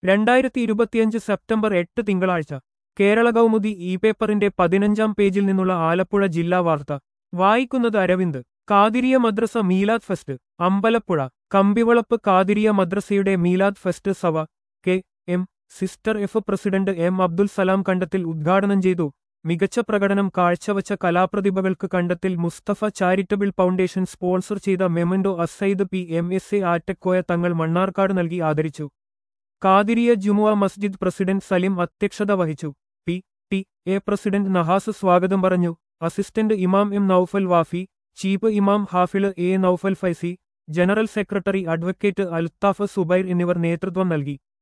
2025 September 8 തിങ്കളാഴ്ച Kerala Kaumudi E പേപ്പറിന്റെ 15-ാം പേജിൽ നിന്നുള്ള ആലപ്പുഴ ജില്ലാ വാർത്ത വായിക്കുന്നത് അരവിന്ദ്. കാദിരിയ മദ്രസ മീലാദ് ഫെസ്റ്റ് അമ്പലപ്പുഴ. കമ്പിവളപ്പ് കാദിരിയ മദ്രസയുടെ മീലാദ് ഫെസ്റ്റ് സവ കെ എം സിസ്റ്റർ F president M Abdul Salam Kandathil ഉദ്ഘാടനം ചെയ്തു. മികച്ച പ്രകടനം കാഴ്ചവച്ച കലാപ്രതിഭകൾക്ക് Kandathil Mustafa charitable foundation sponsor ചെയ്ത മെമന്റോ അസൈദ് P M S A Attakoya Thangal Mannarkkad നൽകി ആദരിച്ചു. കാദിരിയ ജുമുഅ മസ്ജിദ് പ്രസിഡന്റ് സലിം അധ്യക്ഷത വഹിച്ചു. P T A president Nahas സ്വാഗതം പറഞ്ഞു. അസിസ്റ്റന്റ് ഇമാം എം നൌഫൽ വാഫി, ചീഫ് ഇമാം ഹാഫിള് A Naufal Faizy, general secretary advocate Althaf Zubair എന്നിവർ നേതൃത്വം നൽകി.